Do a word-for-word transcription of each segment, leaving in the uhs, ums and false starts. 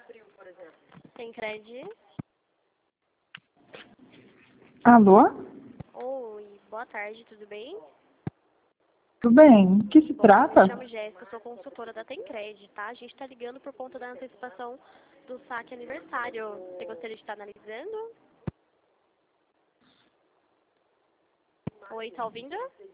Tem crédito? Alô? Oi, boa tarde, tudo bem? Tudo bem? O que se Bom, trata? me chamo Jéssica, sou consultora da Tencred, tá? A gente tá ligando por conta da antecipação do saque aniversário. Você gostaria de estar analisando? Oi, tá ouvindo?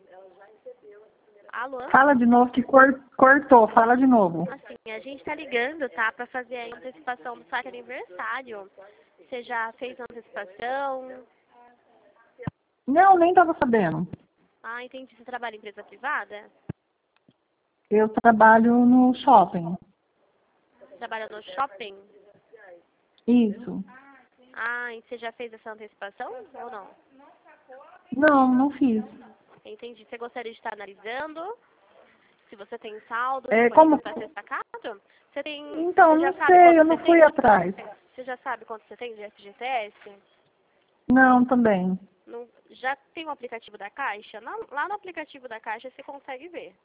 Alô? Fala de novo que cor- cortou. Fala de novo. Assim, a gente tá ligando, tá? Pra fazer a antecipação do saque aniversário. Você já fez a antecipação? Não, nem estava sabendo. Ah, entendi. Você trabalha em empresa privada? Eu trabalho no shopping. Trabalha no shopping? Isso. Ah, e você já fez essa antecipação ou não? Não, não fiz. Entendi. Você gostaria de estar analisando? Se você tem saldo É, disponível como... para ser sacado? Você tem. Então, Você já não sabe sei, quanto eu você não fui tem? atrás. Você já sabe quanto você tem de F G T S? Não, também. Não, já tem o aplicativo da Caixa? Lá, lá no aplicativo da Caixa você consegue ver.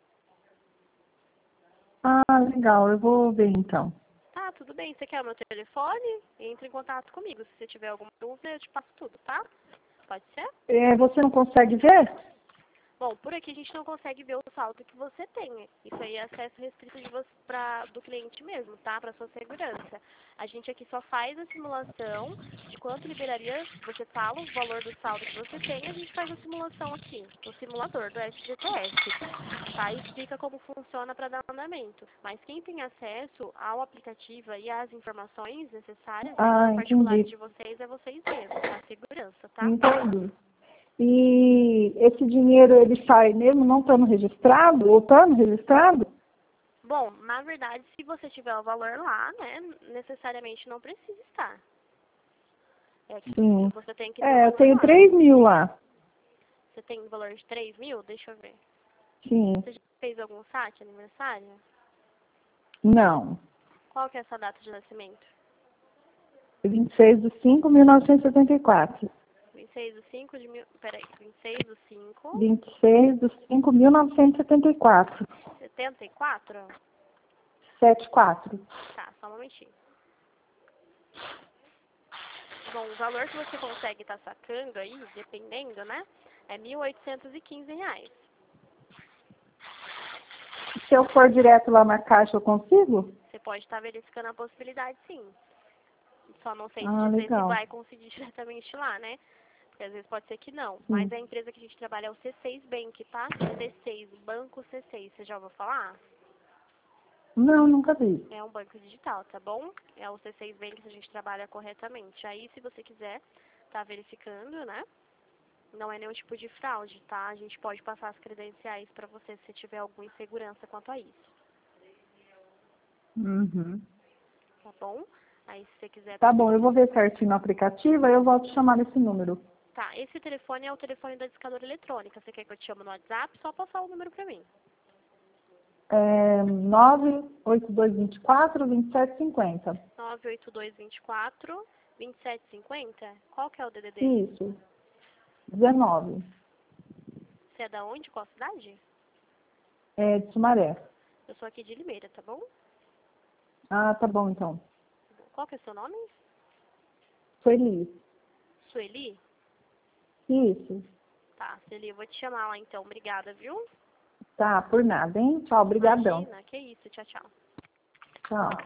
Ah, legal. Eu vou ver então. Tá, tudo bem. Você quer o meu telefone? Entre em contato comigo. Se você tiver alguma dúvida, eu te passo tudo, tá? Pode ser? É, você não consegue ver? Bom, por aqui a gente não consegue ver o saldo que você tem. Isso aí é acesso restrito de você, pra, do cliente mesmo, tá? Para sua segurança. A gente aqui só faz a simulação de quanto liberaria, você fala o valor do saldo que você tem, a gente faz a simulação aqui, no simulador do F G T S, tá? E explica como funciona para dar andamento. Mas quem tem acesso ao aplicativo e às informações necessárias, né, Ah, os particulares entendi. de vocês, é vocês mesmos, a segurança, tá? Entendi. E esse dinheiro, ele sai mesmo não estando registrado ou estando registrado? Bom, na verdade, se você tiver o valor lá, né, necessariamente não precisa estar. É que Sim. você tem que ter o É, eu valor tenho lá. três mil lá. Você tem o valor de três mil? Deixa eu ver. Sim. Você já fez algum saque aniversário? Não. Qual que é a sua data de nascimento? vinte e seis de cinco de mil novecentos e setenta e quatro. vinte e seis de cinco de mil... Peraí, vinte e seis de cinco... vinte e seis de cinco de mil novecentos e setenta e quatro. setenta e quatro? setenta e quatro. Tá, só um momentinho. Bom, o valor que você consegue estar sacando aí, dependendo, né, é mil oitocentos e quinze reais. Se eu for direto lá na caixa, eu consigo? Você pode estar verificando a possibilidade, sim. Só não sei te Ah, dizer se legal. vai conseguir diretamente lá, né? Porque às vezes pode ser que não. Mas Sim. a empresa que a gente trabalha é o C seis Bank, tá? C seis, Banco C seis. Você já ouviu falar? Não, nunca vi. É um banco digital, tá bom? É o C seis Bank que a gente trabalha corretamente. Aí, se você quiser tá verificando, né? Não é nenhum tipo de fraude, tá? A gente pode passar as credenciais pra você se tiver alguma insegurança quanto a isso, Uhum. tá bom? Aí, se você quiser Tá tá bom, eu vou verificando. ver certinho no aplicativo, aí eu volto te chamar nesse número. Tá, esse telefone é o telefone da discadora eletrônica. Você quer que eu te chame no WhatsApp? Só passar o número pra mim. É nove oito dois dois quatro, dois sete cinco zero. nove oito dois dois quatro, dois sete cinco zero. Qual que é o D D D? Isso. dezenove. Você é da onde? Qual cidade? É de Sumaré. Eu sou aqui de Limeira, tá bom? Ah, tá bom então. Qual que é o seu nome? Feliz. Sueli? Isso. Tá, Sueli, eu vou te chamar lá então. Obrigada, viu? Tá, por nada, hein? Tchau, obrigadão. Imagina, que isso, tchau, tchau. Tchau.